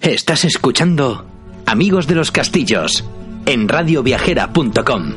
Estás escuchando Amigos de los Castillos en radioviajera.com.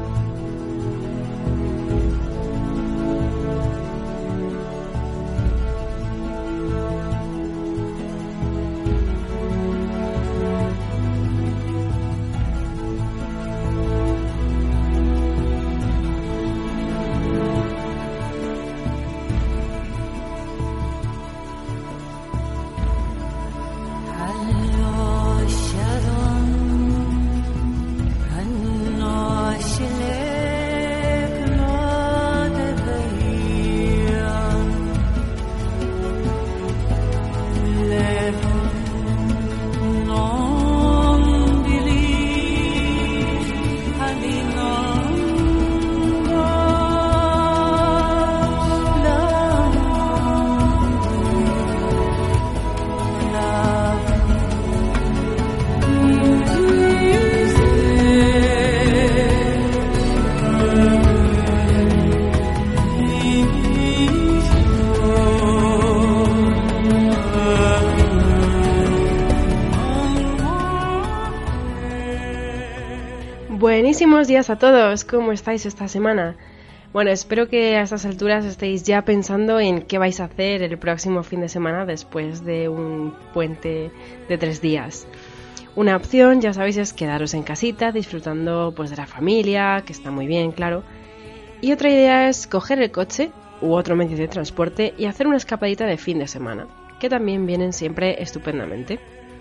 Buenísimos días a todos, ¿cómo estáis esta semana? Bueno, espero que a estas alturas estéis ya pensando en qué vais a hacer el próximo fin de semana después de un puente de 3 días. Una opción, ya sabéis, es quedaros en casita disfrutando pues de la familia, que está muy bien, claro. Y otra idea es coger el coche u otro medio de transporte y hacer una escapadita de fin de semana, que también vienen siempre estupendamente.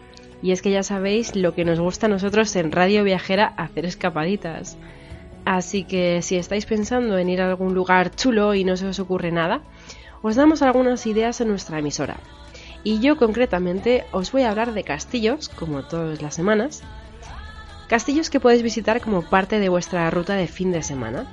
Y es que ya sabéis lo que nos gusta a nosotros en Radio Viajera, hacer escapaditas. Así que si estáis pensando en ir a algún lugar chulo y no se os ocurre nada, os damos algunas ideas en nuestra emisora. Y yo concretamente os voy a hablar de castillos, como todas las semanas. Castillos que podéis visitar como parte de vuestra ruta de fin de semana.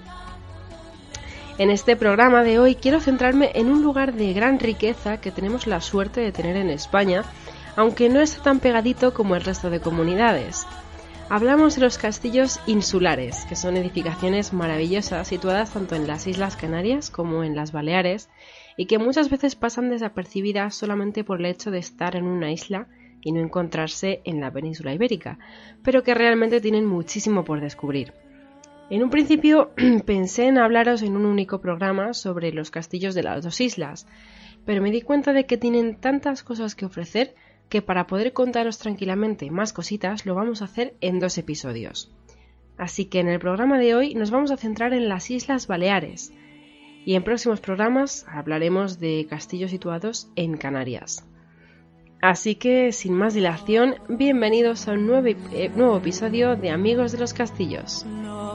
En este programa de hoy quiero centrarme en un lugar de gran riqueza que tenemos la suerte de tener en España, aunque no está tan pegadito como el resto de comunidades. Hablamos de los castillos insulares, que son edificaciones maravillosas situadas tanto en las Islas Canarias como en las Baleares, y que muchas veces pasan desapercibidas solamente por el hecho de estar en una isla y no encontrarse en la península ibérica, pero que realmente tienen muchísimo por descubrir. En un principio pensé en hablaros en un único programa sobre los castillos de las dos islas, pero me di cuenta de que tienen tantas cosas que ofrecer que para poder contaros tranquilamente más cositas lo vamos a hacer en 2 episodios. Así que en el programa de hoy nos vamos a centrar en las Islas Baleares y en próximos programas hablaremos de castillos situados en Canarias. Así que sin más dilación, bienvenidos a un nuevo episodio de Amigos de los Castillos.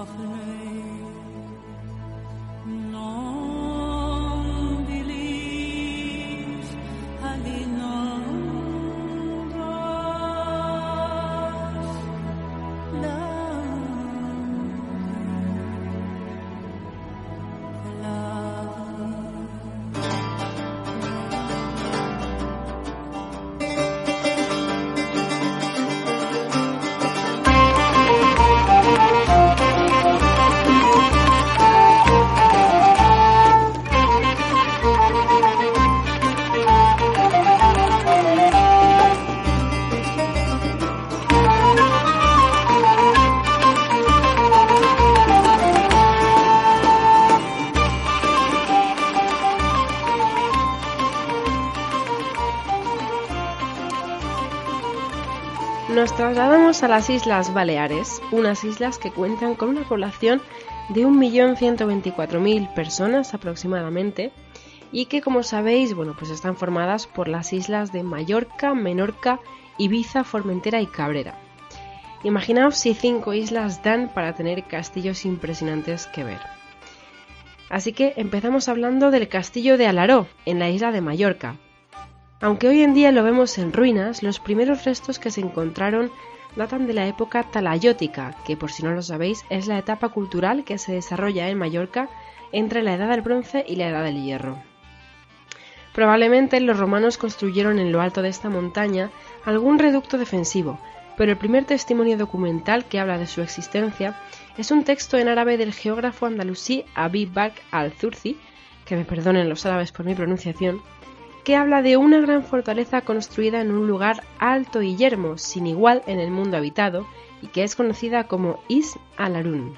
Nos trasladamos a las Islas Baleares, unas islas que cuentan con una población de 1.124.000 personas aproximadamente y que, como sabéis, pues están formadas por las islas de Mallorca, Menorca, Ibiza, Formentera y Cabrera. Imaginaos si 5 islas dan para tener castillos impresionantes que ver. Así que empezamos hablando del castillo de Alaró, en la isla de Mallorca. Aunque hoy en día lo vemos en ruinas, los primeros restos que se encontraron datan de la época talayótica, que por si no lo sabéis es la etapa cultural que se desarrolla en Mallorca entre la Edad del Bronce y la Edad del Hierro. Probablemente los romanos construyeron en lo alto de esta montaña algún reducto defensivo, pero el primer testimonio documental que habla de su existencia es un texto en árabe del geógrafo andalusí Abi Bakr al-Zurzi, que me perdonen los árabes por mi pronunciación, que habla de una gran fortaleza construida en un lugar alto y yermo, sin igual en el mundo habitado, y que es conocida como Is Alarún.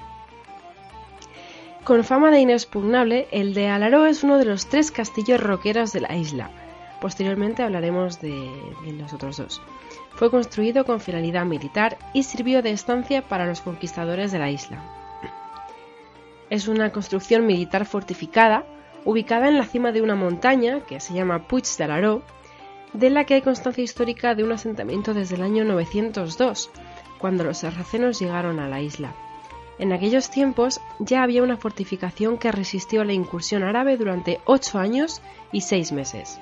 Con fama de inexpugnable, el de Alaró es uno de los 3 castillos roqueros de la isla. Posteriormente hablaremos de los otros 2. Fue construido con finalidad militar y sirvió de estancia para los conquistadores de la isla. Es una construcción militar fortificada, ubicada en la cima de una montaña que se llama Puig de Alaró, de la que hay constancia histórica de un asentamiento desde el año 902, cuando los sarracenos llegaron a la isla. En aquellos tiempos ya había una fortificación que resistió a la incursión árabe durante 8 años y 6 meses.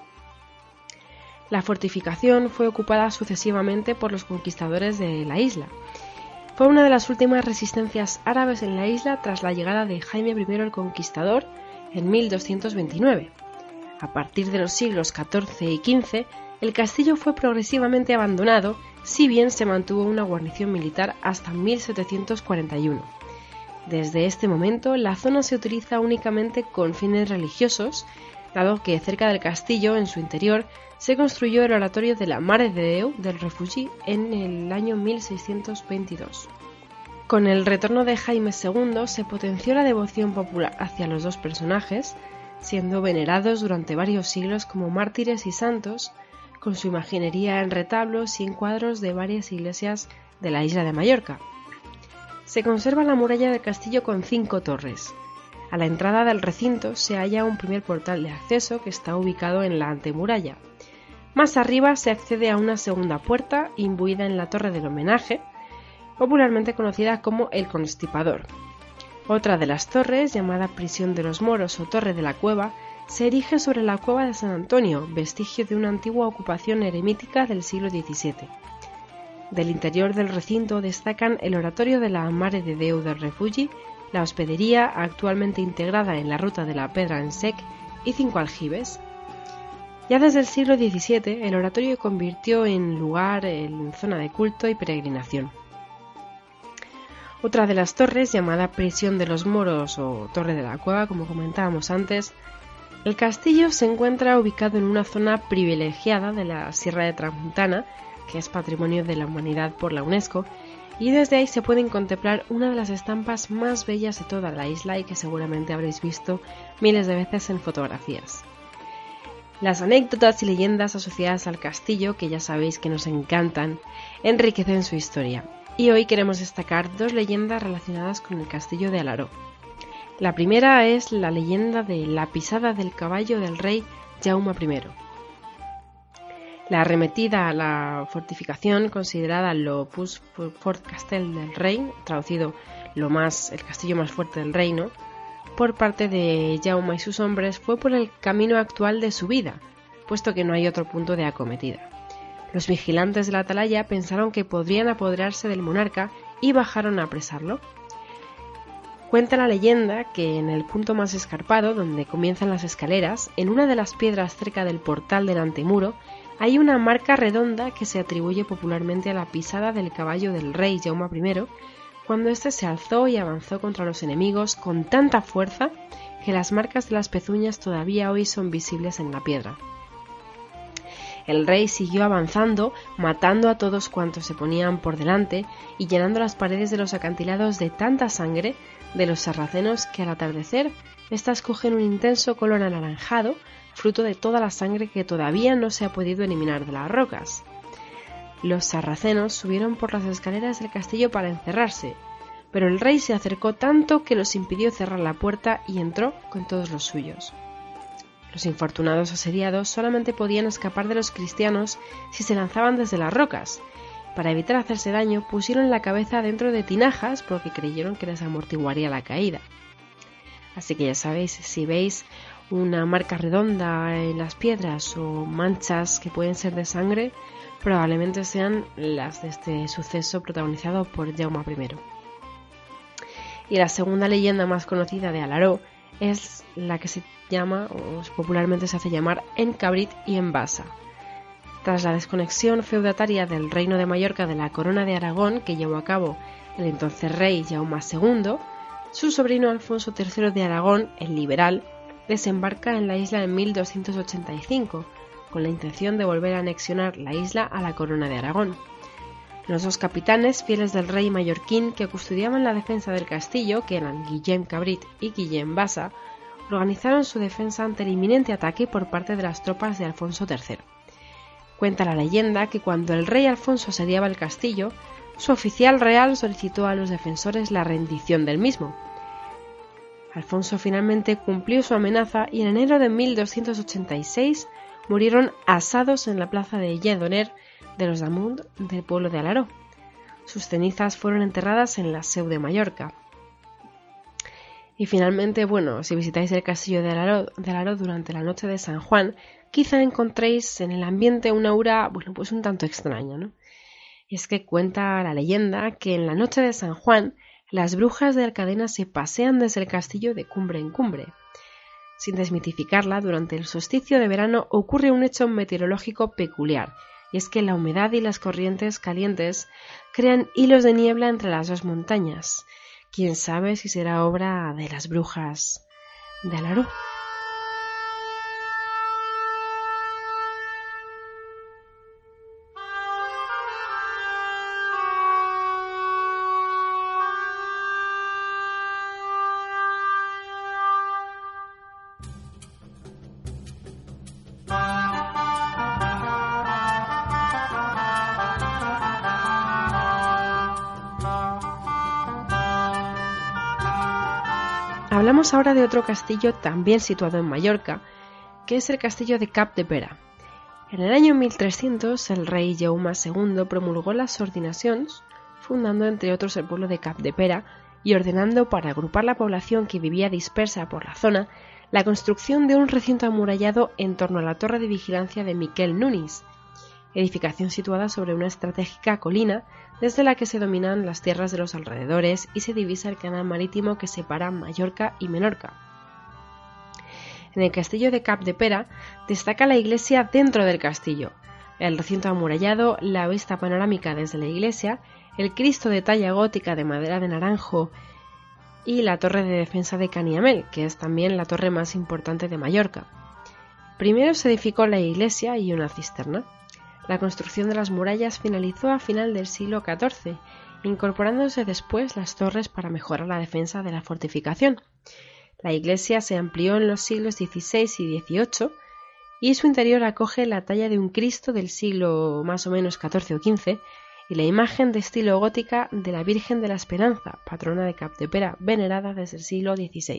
La fortificación fue ocupada sucesivamente por los conquistadores de la isla. Fue una de las últimas resistencias árabes en la isla tras la llegada de Jaime I el Conquistador en 1229. A partir de los siglos XIV y XV, el castillo fue progresivamente abandonado, si bien se mantuvo una guarnición militar hasta 1741. Desde este momento, la zona se utiliza únicamente con fines religiosos, dado que cerca del castillo, en su interior, se construyó el oratorio de la Mare de Déu del Refugi en el año 1622. Con el retorno de Jaime II se potenció la devoción popular hacia los 2 personajes, siendo venerados durante varios siglos como mártires y santos, con su imaginería en retablos y en cuadros de varias iglesias de la isla de Mallorca. Se conserva la muralla del castillo con 5 torres. A la entrada del recinto se halla un primer portal de acceso que está ubicado en la antemuralla. Más arriba se accede a una segunda puerta imbuida en la torre del homenaje, popularmente conocida como el Constipador. Otra de las torres, llamada Prisión de los Moros o Torre de la Cueva, se erige sobre la cueva de San Antonio, vestigio de una antigua ocupación eremítica del siglo XVII. Del interior del recinto destacan el oratorio de la Mare de Déu del Refugi, la hospedería, actualmente integrada en la ruta de la Pedra en Sec, y 5 aljibes. Ya desde el siglo XVII, el oratorio se convirtió en lugar en zona de culto y peregrinación. Otra de las torres, llamada Prisión de los Moros o Torre de la Cueva, como comentábamos antes, el castillo se encuentra ubicado en una zona privilegiada de la Sierra de Tramuntana, que es Patrimonio de la Humanidad por la UNESCO, y desde ahí se pueden contemplar una de las estampas más bellas de toda la isla y que seguramente habréis visto miles de veces en fotografías. Las anécdotas y leyendas asociadas al castillo, que ya sabéis que nos encantan, enriquecen su historia, y hoy queremos destacar 2 leyendas relacionadas con el castillo de Alaró. La primera es la leyenda de la pisada del caballo del rey Jaume I. La arremetida a la fortificación, considerada l'Opus Fort Castell del Rei, traducido el castillo más fuerte del reino, por parte de Jaume y sus hombres, fue por el camino actual de su vida, puesto que no hay otro punto de acometida. Los vigilantes de la atalaya pensaron que podrían apoderarse del monarca y bajaron a apresarlo. Cuenta la leyenda que en el punto más escarpado, donde comienzan las escaleras, en una de las piedras cerca del portal del antemuro, hay una marca redonda que se atribuye popularmente a la pisada del caballo del rey Jaume I, cuando éste se alzó y avanzó contra los enemigos con tanta fuerza que las marcas de las pezuñas todavía hoy son visibles en la piedra. El rey siguió avanzando, matando a todos cuantos se ponían por delante y llenando las paredes de los acantilados de tanta sangre de los sarracenos que al atardecer éstas cogen un intenso color anaranjado, fruto de toda la sangre que todavía no se ha podido eliminar de las rocas. Los sarracenos subieron por las escaleras del castillo para encerrarse, pero el rey se acercó tanto que los impidió cerrar la puerta y entró con todos los suyos. Los infortunados asediados solamente podían escapar de los cristianos si se lanzaban desde las rocas. Para evitar hacerse daño, pusieron la cabeza dentro de tinajas porque creyeron que les amortiguaría la caída. Así que ya sabéis, si veis una marca redonda en las piedras o manchas que pueden ser de sangre, probablemente sean las de este suceso protagonizado por Jaume I. Y la segunda leyenda más conocida de Alaró es la que se llama, o popularmente se hace llamar, En Cabrit y en Bassa. Tras la desconexión feudataria del reino de Mallorca de la corona de Aragón que llevó a cabo el entonces rey Jaume II, su sobrino Alfonso III de Aragón, el liberal, desembarca en la isla en 1285, con la intención de volver a anexionar la isla a la corona de Aragón. Los dos capitanes, fieles del rey mallorquín que custodiaban la defensa del castillo, que eran Guillem Cabrit y Guillem Bassa, organizaron su defensa ante el inminente ataque por parte de las tropas de Alfonso III. Cuenta la leyenda que cuando el rey Alfonso asediaba el castillo, su oficial real solicitó a los defensores la rendición del mismo. Alfonso finalmente cumplió su amenaza y en enero de 1286 murieron asados en la plaza de Lledonner de los Damunt del pueblo de Alaró. Sus cenizas fueron enterradas en la Seu de Mallorca. Y finalmente, si visitáis el castillo de Alaró durante la noche de San Juan, quizá encontréis en el ambiente una aura, un tanto extraña, ¿no? Y es que cuenta la leyenda que en la noche de San Juan, las brujas de Alcadena se pasean desde el castillo de cumbre en cumbre. Sin desmitificarla, durante el solsticio de verano ocurre un hecho meteorológico peculiar, y es que la humedad y las corrientes calientes crean hilos de niebla entre las dos montañas. Quién sabe si será obra de las brujas de Alaró. Hablamos ahora de otro castillo también situado en Mallorca, que es el castillo de Capdepera. En el año 1300 el rey Jaume II promulgó las ordinacions, fundando entre otros el pueblo de Capdepera y ordenando, para agrupar la población que vivía dispersa por la zona, la construcción de un recinto amurallado en torno a la torre de vigilancia de Miquel Nunis, edificación situada sobre una estratégica colina desde la que se dominan las tierras de los alrededores y se divisa el canal marítimo que separa Mallorca y Menorca. En el castillo de Capdepera destaca la iglesia dentro del castillo, el recinto amurallado, la vista panorámica desde la iglesia, el Cristo de talla gótica de madera de naranjo y la torre de defensa de Canyamel, que es también la torre más importante de Mallorca. Primero se edificó la iglesia y una cisterna. La construcción de las murallas finalizó a final del siglo XIV, incorporándose después las torres para mejorar la defensa de la fortificación. La iglesia se amplió en los siglos XVI y XVIII y su interior acoge la talla de un Cristo del siglo más o menos XIV o XV y la imagen de estilo gótica de la Virgen de la Esperanza, patrona de Capdepera, venerada desde el siglo XVI.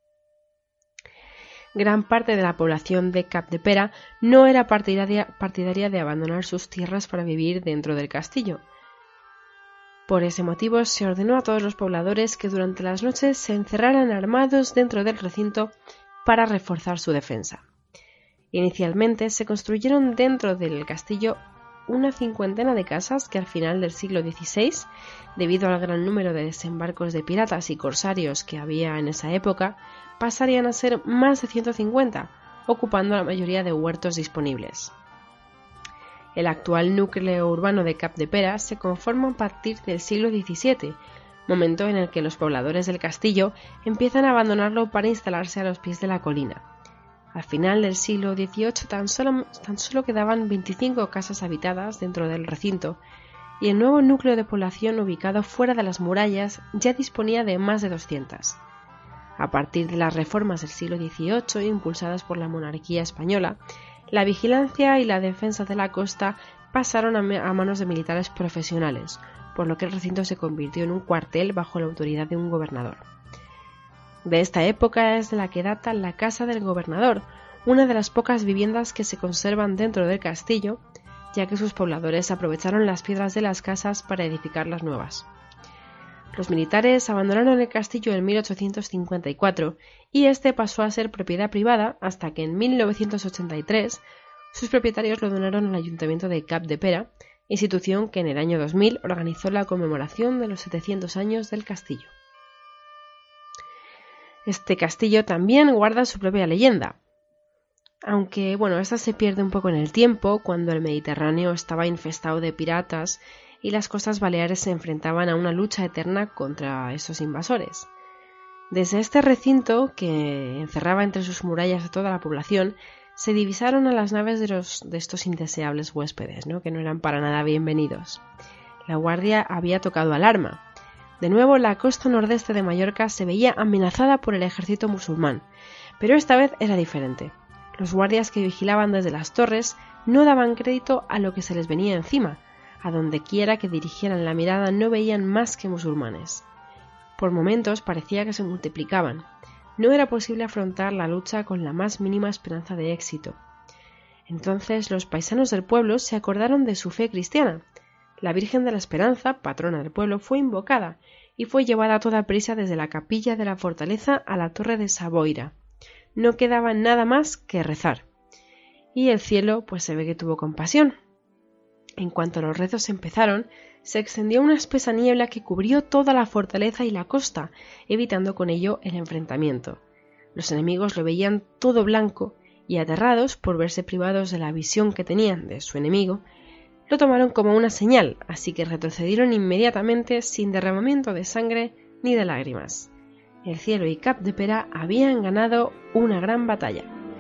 Gran parte de la población de Capdepera no era partidaria de abandonar sus tierras para vivir dentro del castillo. Por ese motivo se ordenó a todos los pobladores que durante las noches se encerraran armados dentro del recinto para reforzar su defensa. Inicialmente se construyeron dentro del castillo una cincuentena de casas que al final del siglo XVI, debido al gran número de desembarcos de piratas y corsarios que había en esa época, pasarían a ser más de 150, ocupando la mayoría de huertos disponibles. El actual núcleo urbano de Capdepera se conforma a partir del siglo XVII, momento en el que los pobladores del castillo empiezan a abandonarlo para instalarse a los pies de la colina. Al final del siglo XVIII tan solo quedaban 25 casas habitadas dentro del recinto, y el nuevo núcleo de población ubicado fuera de las murallas ya disponía de más de 200. A partir de las reformas del siglo XVIII, impulsadas por la monarquía española, la vigilancia y la defensa de la costa pasaron a manos de militares profesionales, por lo que el recinto se convirtió en un cuartel bajo la autoridad de un gobernador. De esta época es de la que data la Casa del Gobernador, una de las pocas viviendas que se conservan dentro del castillo, ya que sus pobladores aprovecharon las piedras de las casas para edificar las nuevas. Los militares abandonaron el castillo en 1854 y este pasó a ser propiedad privada hasta que en 1983 sus propietarios lo donaron al Ayuntamiento de Capdepera, institución que en el año 2000 organizó la conmemoración de los 700 años del castillo. Este castillo también guarda su propia leyenda, aunque esta se pierde un poco en el tiempo cuando el Mediterráneo estaba infestado de piratas y las costas baleares se enfrentaban a una lucha eterna contra esos invasores. Desde este recinto, que encerraba entre sus murallas a toda la población, se divisaron a las naves de estos indeseables huéspedes, ¿no? Que no eran para nada bienvenidos. La guardia había tocado alarma. De nuevo, la costa nordeste de Mallorca se veía amenazada por el ejército musulmán, pero esta vez era diferente. Los guardias que vigilaban desde las torres no daban crédito a lo que se les venía encima. A donde quiera que dirigieran la mirada no veían más que musulmanes. Por momentos parecía que se multiplicaban. No era posible afrontar la lucha con la más mínima esperanza de éxito. Entonces los paisanos del pueblo se acordaron de su fe cristiana. La Virgen de la Esperanza, patrona del pueblo, fue invocada y fue llevada a toda prisa desde la capilla de la fortaleza a la torre de Saboira. No quedaba nada más que rezar. Y el cielo, pues se ve que tuvo compasión. En cuanto los rezos empezaron, se extendió una espesa niebla que cubrió toda la fortaleza y la costa, evitando con ello el enfrentamiento. Los enemigos lo veían todo blanco y, aterrados por verse privados de la visión que tenían de su enemigo, lo tomaron como una señal, así que retrocedieron inmediatamente sin derramamiento de sangre ni de lágrimas. El cielo y Capdepera habían ganado una gran batalla.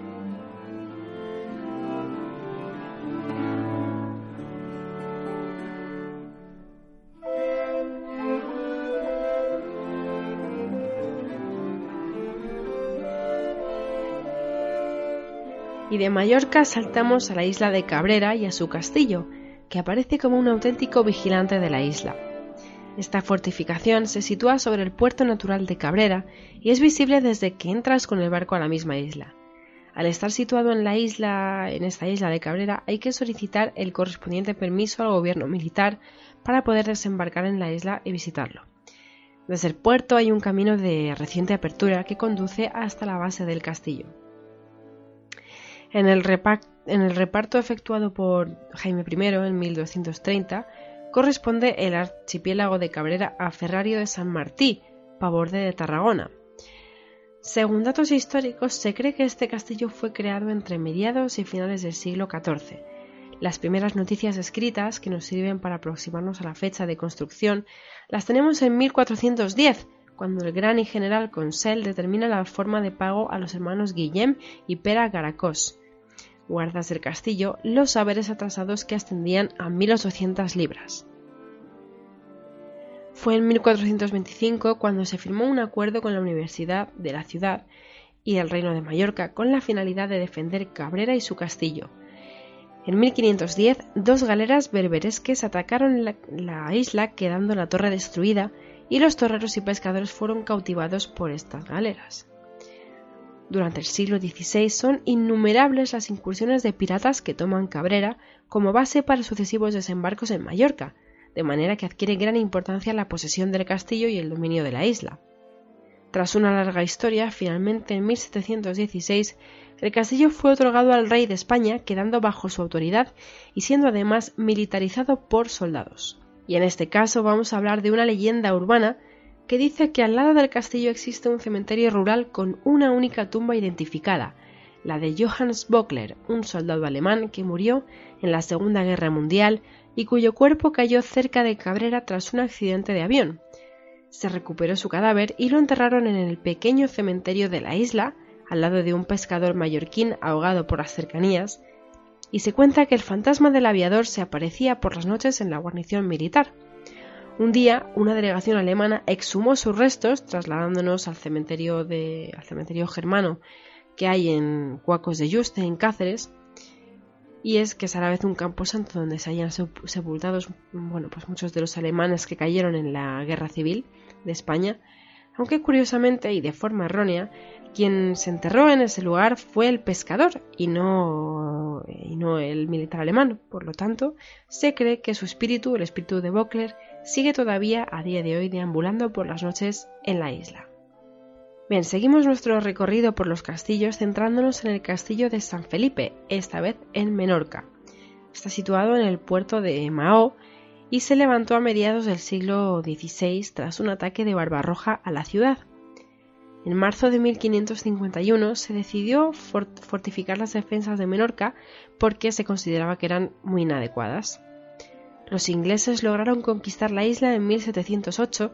Y de Mallorca saltamos a la isla de Cabrera y a su castillo, que aparece como un auténtico vigilante de la isla. Esta fortificación se sitúa sobre el puerto natural de Cabrera y es visible desde que entras con el barco a la misma isla. Al estar situado en esta isla de Cabrera, hay que solicitar el correspondiente permiso al gobierno militar para poder desembarcar en la isla y visitarlo. Desde el puerto hay un camino de reciente apertura que conduce hasta la base del castillo. En el reparto efectuado por Jaime I en 1230, corresponde el archipiélago de Cabrera a Ferrario de San Martí, paborde de Tarragona. Según datos históricos, se cree que este castillo fue creado entre mediados y finales del siglo XIV. Las primeras noticias escritas, que nos sirven para aproximarnos a la fecha de construcción, las tenemos en 1410, cuando el gran y general Consell determina la forma de pago a los hermanos Guillem y Pere Garacós, guardas del castillo, los haberes atrasados que ascendían a 1.800 libras. Fue en 1425 cuando se firmó un acuerdo con la Universidad de la ciudad y el Reino de Mallorca con la finalidad de defender Cabrera y su castillo. En 1510, dos galeras berberesques atacaron la isla, quedando la torre destruida, y los toreros y pescadores fueron cautivados por estas galeras. Durante el siglo XVI son innumerables las incursiones de piratas que toman Cabrera como base para sucesivos desembarcos en Mallorca, de manera que adquiere gran importancia la posesión del castillo y el dominio de la isla. Tras una larga historia, finalmente en 1716 el castillo fue otorgado al rey de España, quedando bajo su autoridad y siendo además militarizado por soldados. Y en este caso vamos a hablar de una leyenda urbana que dice que al lado del castillo existe un cementerio rural con una única tumba identificada, la de Johannes Bockler, un soldado alemán que murió en la Segunda Guerra Mundial y cuyo cuerpo cayó cerca de Cabrera tras un accidente de avión. Se recuperó su cadáver y lo enterraron en el pequeño cementerio de la isla, al lado de un pescador mallorquín ahogado por las cercanías, y se cuenta que el fantasma del aviador se aparecía por las noches en la guarnición militar. Un día, una delegación alemana exhumó sus restos, trasladándonos al cementerio germano que hay en Cuacos de Yuste, en Cáceres, y es que es a la vez un camposanto donde se hayan sepultados pues muchos de los alemanes que cayeron en la Guerra Civil de España, aunque curiosamente y de forma errónea, quien se enterró en ese lugar fue el pescador y no el militar alemán. Por lo tanto, se cree que su espíritu, el espíritu de Bockler, sigue todavía a día de hoy deambulando por las noches en la isla. Bien, seguimos nuestro recorrido por los castillos centrándonos en el castillo de San Felipe, esta vez en Menorca. Está situado en el puerto de Mahó y se levantó a mediados del siglo XVI tras un ataque de Barbarroja a la ciudad. En marzo de 1551 se decidió fortificar las defensas de Menorca porque se consideraba que eran muy inadecuadas. Los ingleses lograron conquistar la isla en 1708,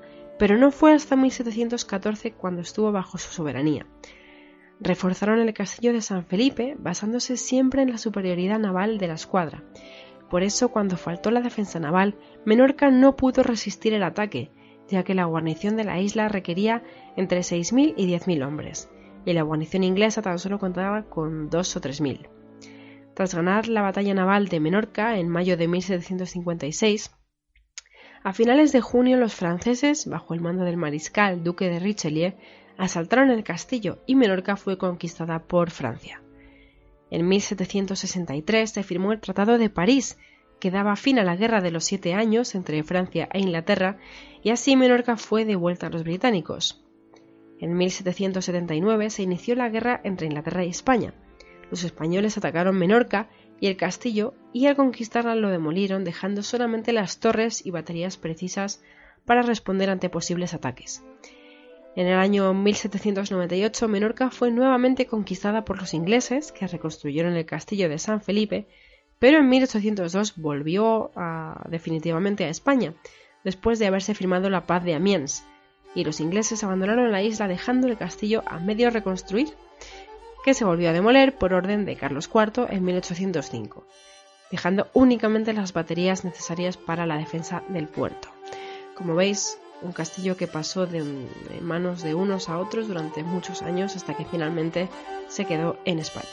pero no fue hasta 1714 cuando estuvo bajo su soberanía. Reforzaron el castillo de San Felipe basándose siempre en la superioridad naval de la escuadra. Por eso, cuando faltó la defensa naval, Menorca no pudo resistir el ataque, ya que la guarnición de la isla requería entre 6.000 y 10.000 hombres, y la guarnición inglesa tan solo contaba con 2.000 o 3.000. Tras ganar la batalla naval de Menorca en mayo de 1756, a finales de junio los franceses, bajo el mando del mariscal duque de Richelieu, asaltaron el castillo y Menorca fue conquistada por Francia. En 1763 se firmó el Tratado de París, que daba fin a la Guerra de los 7 años entre Francia e Inglaterra, y así Menorca fue devuelta a los británicos. En 1779 se inició la guerra entre Inglaterra y España. Los españoles atacaron Menorca y el castillo, y al conquistarla lo demolieron, dejando solamente las torres y baterías precisas para responder ante posibles ataques. En el año 1798 Menorca fue nuevamente conquistada por los ingleses, que reconstruyeron el castillo de San Felipe, pero en 1802 volvió definitivamente a España, después de haberse firmado la paz de Amiens, y los ingleses abandonaron la isla dejando el castillo a medio reconstruir, que se volvió a demoler por orden de Carlos IV en 1805, dejando únicamente las baterías necesarias para la defensa del puerto. Como veis, un castillo que pasó de manos de unos a otros durante muchos años hasta que finalmente se quedó en España.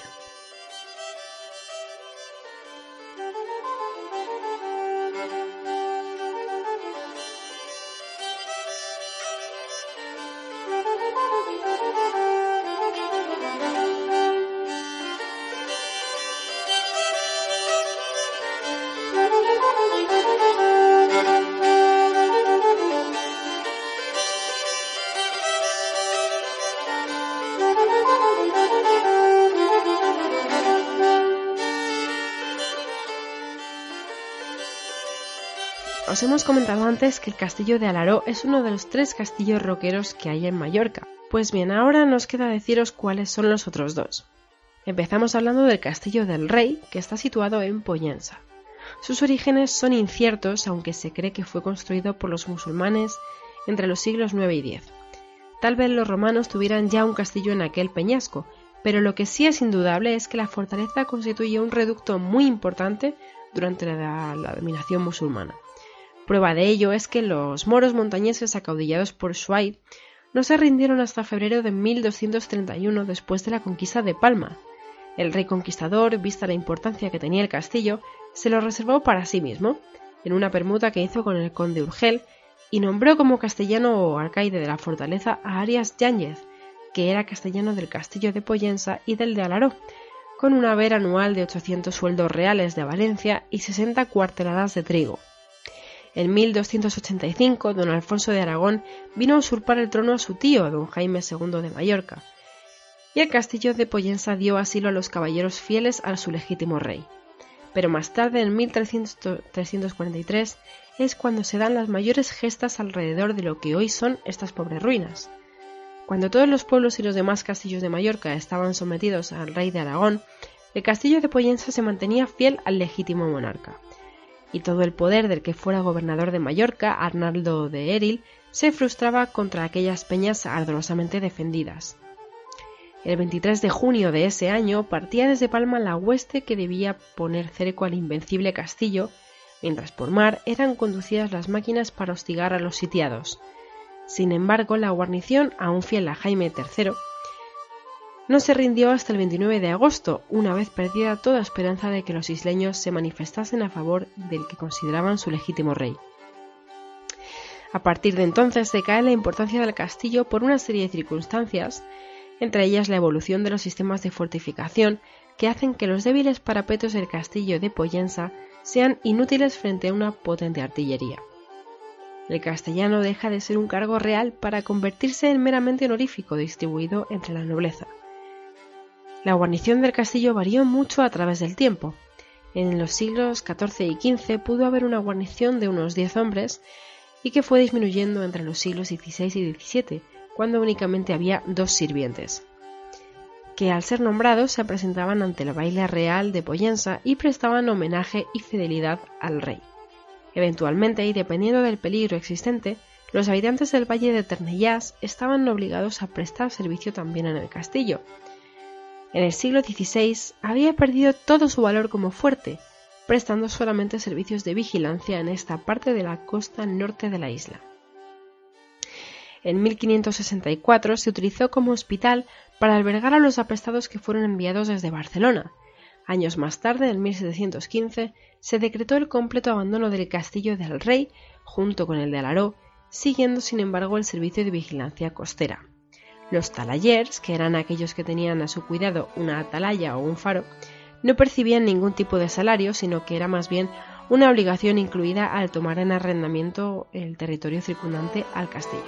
Os hemos comentado antes que el castillo de Alaró es uno de los 3 castillos roqueros que hay en Mallorca. Pues bien, ahora nos queda deciros cuáles son los otros 2. Empezamos hablando del castillo del Rey, que está situado en Pollensa. Sus orígenes son inciertos, aunque se cree que fue construido por los musulmanes entre los siglos IX y X. Tal vez los romanos tuvieran ya un castillo en aquel peñasco, pero lo que sí es indudable es que la fortaleza constituye un reducto muy importante durante la dominación musulmana. Prueba de ello es que los moros montañeses acaudillados por Shuaib no se rindieron hasta febrero de 1231 después de la conquista de Palma. El rey conquistador, vista la importancia que tenía el castillo, se lo reservó para sí mismo, en una permuta que hizo con el conde Urgel, y nombró como castellano o alcaide de la fortaleza a Arias Yáñez, que era castellano del castillo de Pollensa y del de Alaró, con un haber anual de 800 sueldos reales de Valencia y 60 cuarteladas de trigo. En 1285, don Alfonso de Aragón vino a usurpar el trono a su tío, don Jaime II de Mallorca, y el castillo de Pollensa dio asilo a los caballeros fieles a su legítimo rey. Pero más tarde, en 1343, es cuando se dan las mayores gestas alrededor de lo que hoy son estas pobres ruinas. Cuando todos los pueblos y los demás castillos de Mallorca estaban sometidos al rey de Aragón, el castillo de Pollensa se mantenía fiel al legítimo monarca, y todo el poder del que fuera gobernador de Mallorca, Arnaldo de Eril, se frustraba contra aquellas peñas ardorosamente defendidas. El 23 de junio de ese año partía desde Palma la hueste que debía poner cerco al invencible castillo, mientras por mar eran conducidas las máquinas para hostigar a los sitiados. Sin embargo, la guarnición, aún fiel a Jaime III, no se rindió hasta el 29 de agosto, una vez perdida toda esperanza de que los isleños se manifestasen a favor del que consideraban su legítimo rey. A partir de entonces decae la importancia del castillo por una serie de circunstancias, entre ellas la evolución de los sistemas de fortificación que hacen que los débiles parapetos del castillo de Pollensa sean inútiles frente a una potente artillería. El castellano deja de ser un cargo real para convertirse en meramente honorífico distribuido entre la nobleza. La guarnición del castillo varió mucho a través del tiempo. En los siglos XIV y XV pudo haber una guarnición de unos 10 hombres y que fue disminuyendo entre los siglos XVI y XVII, cuando únicamente había 2 sirvientes, que al ser nombrados se presentaban ante el baile real de Pollensa y prestaban homenaje y fidelidad al rey. Eventualmente, y dependiendo del peligro existente, los habitantes del valle de Ternellás estaban obligados a prestar servicio también en el castillo. En el siglo XVI había perdido todo su valor como fuerte, prestando solamente servicios de vigilancia en esta parte de la costa norte de la isla. En 1564 se utilizó como hospital para albergar a los aprestados que fueron enviados desde Barcelona. Años más tarde, en 1715, se decretó el completo abandono del castillo del Rey junto con el de Alaró, siguiendo sin embargo el servicio de vigilancia costera. Los talayers, que eran aquellos que tenían a su cuidado una atalaya o un faro, no percibían ningún tipo de salario, sino que era más bien una obligación incluida al tomar en arrendamiento el territorio circundante al castillo.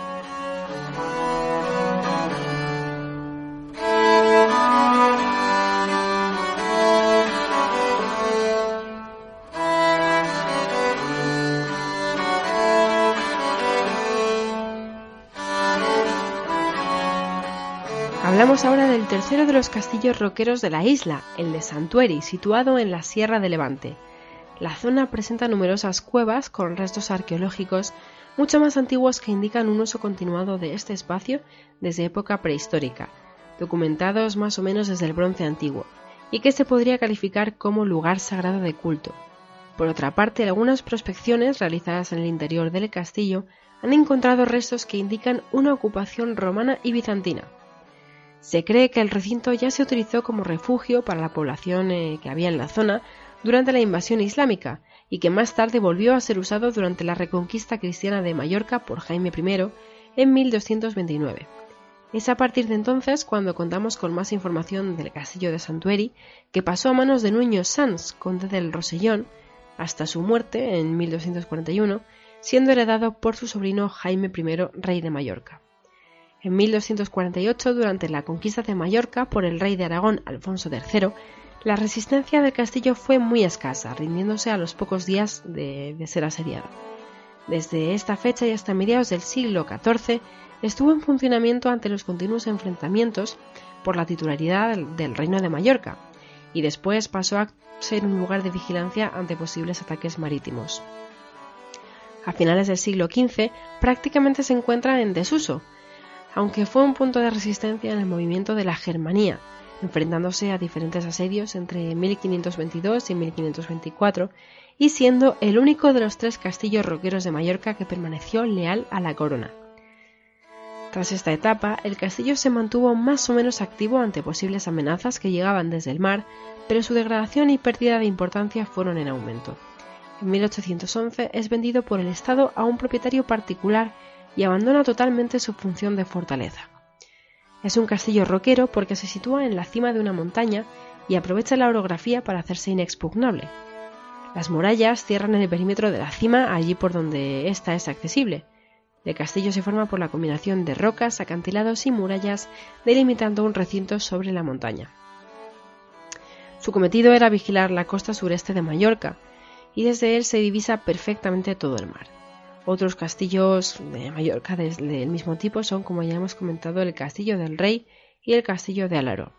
Hablamos ahora del tercero de los castillos roqueros de la isla, el de Santueri, situado en la Sierra de Levante. La zona presenta numerosas cuevas con restos arqueológicos mucho más antiguos que indican un uso continuado de este espacio desde época prehistórica, documentados más o menos desde el Bronce Antiguo, y que se podría calificar como lugar sagrado de culto. Por otra parte, algunas prospecciones realizadas en el interior del castillo han encontrado restos que indican una ocupación romana y bizantina. Se cree que el recinto ya se utilizó como refugio para la población que había en la zona durante la invasión islámica y que más tarde volvió a ser usado durante la reconquista cristiana de Mallorca por Jaime I en 1229. Es a partir de entonces cuando contamos con más información del castillo de Santueri, que pasó a manos de Nuño Sans, conde del Rosellón, hasta su muerte en 1241, siendo heredado por su sobrino Jaime I, rey de Mallorca. En 1248, durante la conquista de Mallorca por el rey de Aragón Alfonso III, la resistencia del castillo fue muy escasa, rindiéndose a los pocos días de ser asediado. Desde esta fecha y hasta mediados del siglo XIV estuvo en funcionamiento ante los continuos enfrentamientos por la titularidad del Reino de Mallorca, y después pasó a ser un lugar de vigilancia ante posibles ataques marítimos. A finales del siglo XV prácticamente se encuentra en desuso, aunque fue un punto de resistencia en el movimiento de la Germanía, enfrentándose a diferentes asedios entre 1522 y 1524, y siendo el único de los 3 castillos roqueros de Mallorca que permaneció leal a la corona. Tras esta etapa, el castillo se mantuvo más o menos activo ante posibles amenazas que llegaban desde el mar, pero su degradación y pérdida de importancia fueron en aumento. En 1811 es vendido por el Estado a un propietario particular y abandona totalmente su función de fortaleza. Es un castillo roquero porque se sitúa en la cima de una montaña y aprovecha la orografía para hacerse inexpugnable. Las murallas cierran el perímetro de la cima allí por donde ésta es accesible. El castillo se forma por la combinación de rocas, acantilados y murallas, delimitando un recinto sobre la montaña. Su cometido era vigilar la costa sureste de Mallorca, y desde él se divisa perfectamente todo el mar. Otros castillos de Mallorca del mismo tipo son, como ya hemos comentado, el Castillo del Rey y el Castillo de Alaró.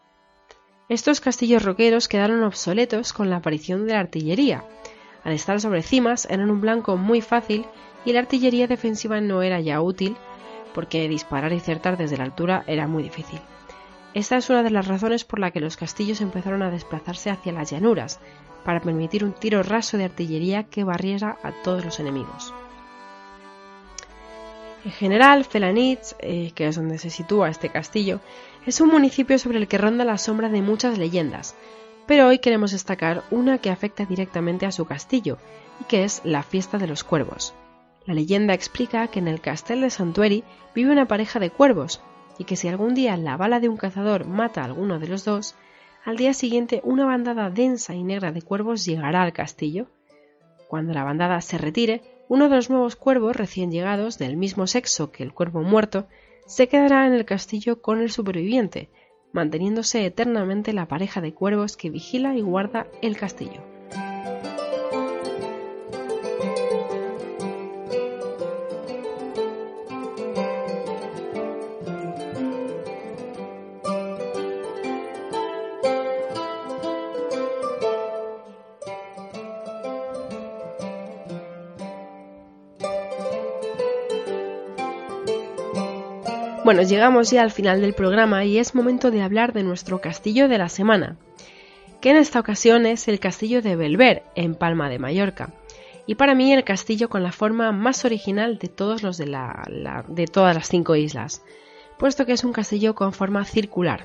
Estos castillos roqueros quedaron obsoletos con la aparición de la artillería. Al estar sobre cimas eran un blanco muy fácil y la artillería defensiva no era ya útil porque disparar y acertar desde la altura era muy difícil. Esta es una de las razones por la que los castillos empezaron a desplazarse hacia las llanuras, para permitir un tiro raso de artillería que barriera a todos los enemigos. En general, Felanitx, que es donde se sitúa este castillo, es un municipio sobre el que ronda la sombra de muchas leyendas, pero hoy queremos destacar una que afecta directamente a su castillo, y que es la fiesta de los cuervos. La leyenda explica que en el Castell de Santueri vive una pareja de cuervos, y que si algún día la bala de un cazador mata a alguno de los dos, al día siguiente una bandada densa y negra de cuervos llegará al castillo. Cuando la bandada se retire, uno de los nuevos cuervos recién llegados, del mismo sexo que el cuervo muerto, se quedará en el castillo con el superviviente, manteniéndose eternamente la pareja de cuervos que vigila y guarda el castillo. Bueno, llegamos ya al final del programa y es momento de hablar de nuestro castillo de la semana, que en esta ocasión es el castillo de Belver, en Palma de Mallorca. Y para mí el castillo con la forma más original de todos los de todas las 5 islas, puesto que es un castillo con forma circular.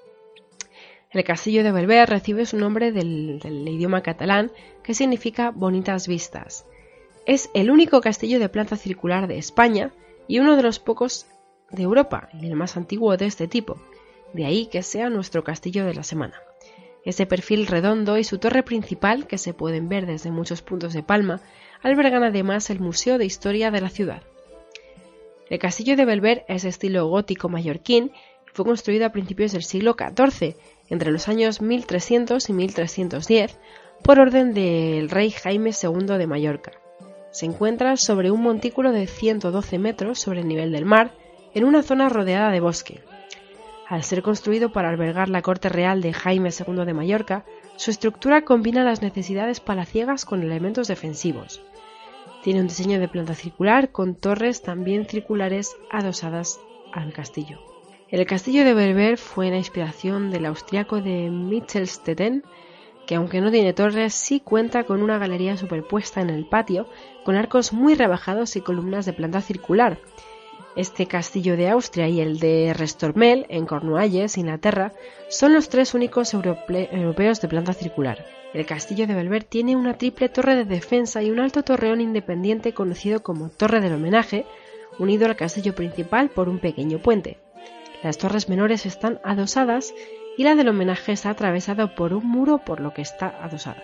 El castillo de Belver recibe su nombre del idioma catalán, que significa bonitas vistas. Es el único castillo de planta circular de España y uno de los pocos de Europa, y el más antiguo de este tipo, de ahí que sea nuestro castillo de la semana. Es de perfil redondo y su torre principal, que se pueden ver desde muchos puntos de Palma, albergan además el Museo de Historia de la ciudad. El castillo de Belver es de estilo gótico mallorquín y fue construido a principios del siglo XIV, entre los años 1300 y 1310, por orden del rey Jaime II de Mallorca. Se encuentra sobre un montículo de 112 metros sobre el nivel del mar, en una zona rodeada de bosque. Al ser construido para albergar la corte real de Jaime II de Mallorca, su estructura combina las necesidades palaciegas con elementos defensivos. Tiene un diseño de planta circular con torres también circulares adosadas al castillo. El castillo de Belver fue la inspiración del austriaco de Mittelstetten, que aunque no tiene torres, sí cuenta con una galería superpuesta en el patio, con arcos muy rebajados y columnas de planta circular. Este castillo de Austria y el de Restormel, en Cornualles, Inglaterra, son los 3 únicos europeos de planta circular. El castillo de Belver tiene una triple torre de defensa y un alto torreón independiente conocido como Torre del Homenaje, unido al castillo principal por un pequeño puente. Las torres menores están adosadas y la del homenaje está atravesada por un muro por lo que está adosada.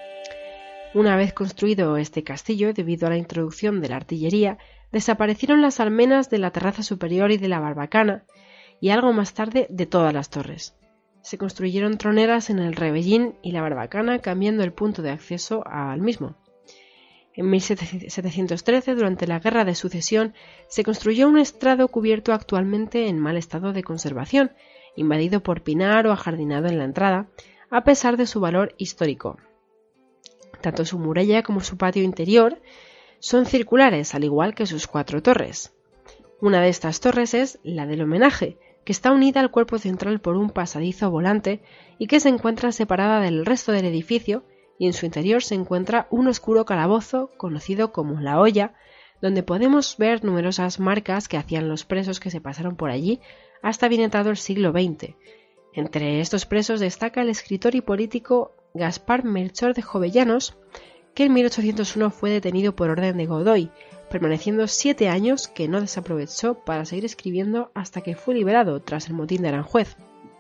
Una vez construido este castillo, debido a la introducción de la artillería, desaparecieron las almenas de la terraza superior y de la barbacana, y algo más tarde de todas las torres. Se construyeron troneras en el Rebellín y la barbacana, cambiando el punto de acceso al mismo. En 1713, durante la Guerra de Sucesión, se construyó un estrado cubierto actualmente en mal estado de conservación, invadido por pinar o ajardinado en la entrada, a pesar de su valor histórico. Tanto su muralla como su patio interior son circulares, al igual que sus 4 torres. Una de estas torres es la del homenaje, que está unida al cuerpo central por un pasadizo volante y que se encuentra separada del resto del edificio, y en su interior se encuentra un oscuro calabozo conocido como la Hoya, donde podemos ver numerosas marcas que hacían los presos que se pasaron por allí hasta bien entrado el siglo XX. Entre estos presos destaca el escritor y político Gaspar Melchor de Jovellanos, que en 1801 fue detenido por orden de Godoy, permaneciendo 7 años que no desaprovechó para seguir escribiendo hasta que fue liberado tras el motín de Aranjuez.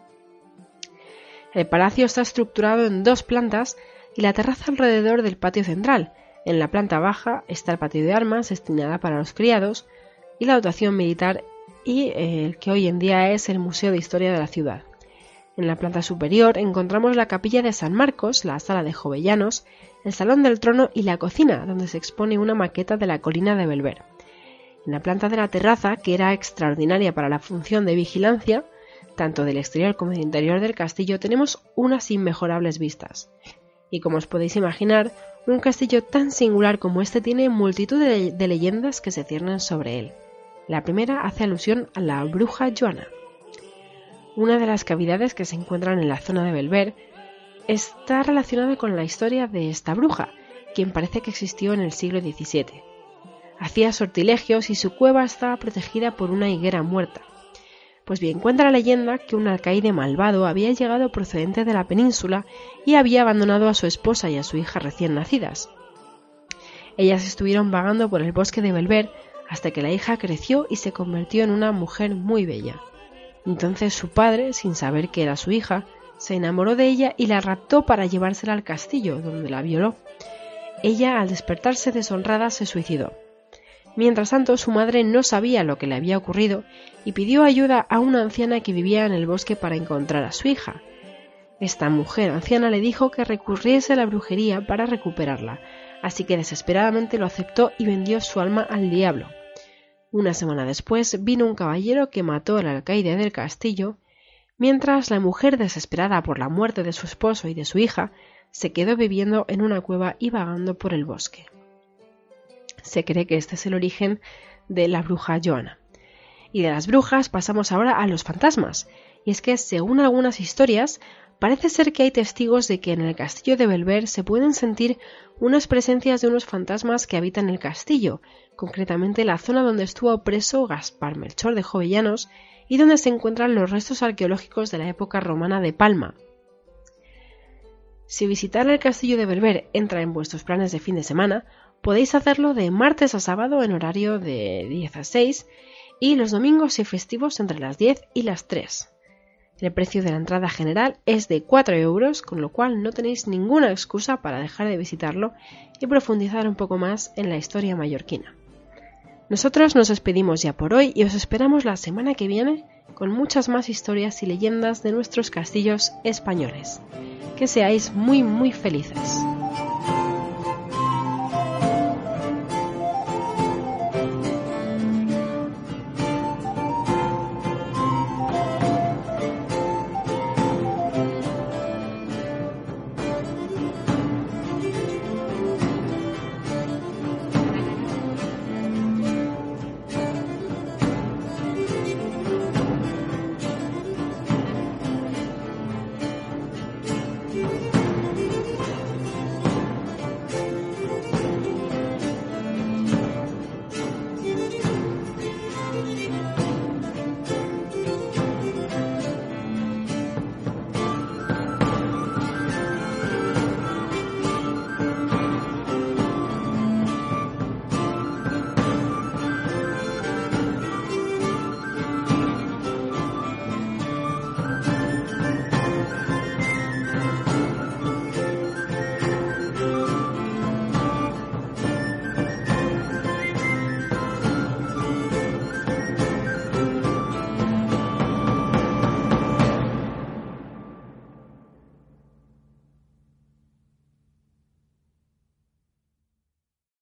El palacio está estructurado en 2 plantas y la terraza alrededor del patio central. En la planta baja está el patio de armas destinada para los criados y la dotación militar y el que hoy en día es el Museo de Historia de la ciudad. En la planta superior encontramos la capilla de San Marcos, la sala de Jovellanos, el salón del trono y la cocina, donde se expone una maqueta de la colina de Belver. En la planta de la terraza, que era extraordinaria para la función de vigilancia, tanto del exterior como del interior del castillo, tenemos unas inmejorables vistas. Y como os podéis imaginar, un castillo tan singular como este tiene multitud de leyendas que se ciernen sobre él. La primera hace alusión a la bruja Joana. Una de las cavidades que se encuentran en la zona de Belver está relacionada con la historia de esta bruja, quien parece que existió en el siglo XVII. Hacía sortilegios y su cueva estaba protegida por una higuera muerta. Pues bien, cuenta la leyenda que un alcaide malvado había llegado procedente de la península y había abandonado a su esposa y a su hija recién nacidas. Ellas estuvieron vagando por el bosque de Belver hasta que la hija creció y se convirtió en una mujer muy bella. Entonces su padre, sin saber que era su hija, se enamoró de ella y la raptó para llevársela al castillo, donde la violó. Ella, al despertarse deshonrada, se suicidó. Mientras tanto, su madre no sabía lo que le había ocurrido y pidió ayuda a una anciana que vivía en el bosque para encontrar a su hija. Esta mujer anciana le dijo que recurriese a la brujería para recuperarla, así que desesperadamente lo aceptó y vendió su alma al diablo. Una semana después vino un caballero que mató al alcaide del castillo, mientras la mujer, desesperada por la muerte de su esposo y de su hija, se quedó viviendo en una cueva y vagando por el bosque. Se cree que este es el origen de la bruja Joana. Y de las brujas pasamos ahora a los fantasmas. Y es que, según algunas historias, parece ser que hay testigos de que en el castillo de Belver se pueden sentir unas presencias de unos fantasmas que habitan el castillo, concretamente la zona donde estuvo preso Gaspar Melchor de Jovellanos y donde se encuentran los restos arqueológicos de la época romana de Palma. Si visitar el castillo de Belver entra en vuestros planes de fin de semana, podéis hacerlo de martes a sábado en horario de 10 a 6 y los domingos y festivos entre las 10 y las 3. El precio de la entrada general es de 4 euros, con lo cual no tenéis ninguna excusa para dejar de visitarlo y profundizar un poco más en la historia mallorquina. Nosotros nos despedimos ya por hoy y os esperamos la semana que viene con muchas más historias y leyendas de nuestros castillos españoles. Que seáis muy felices.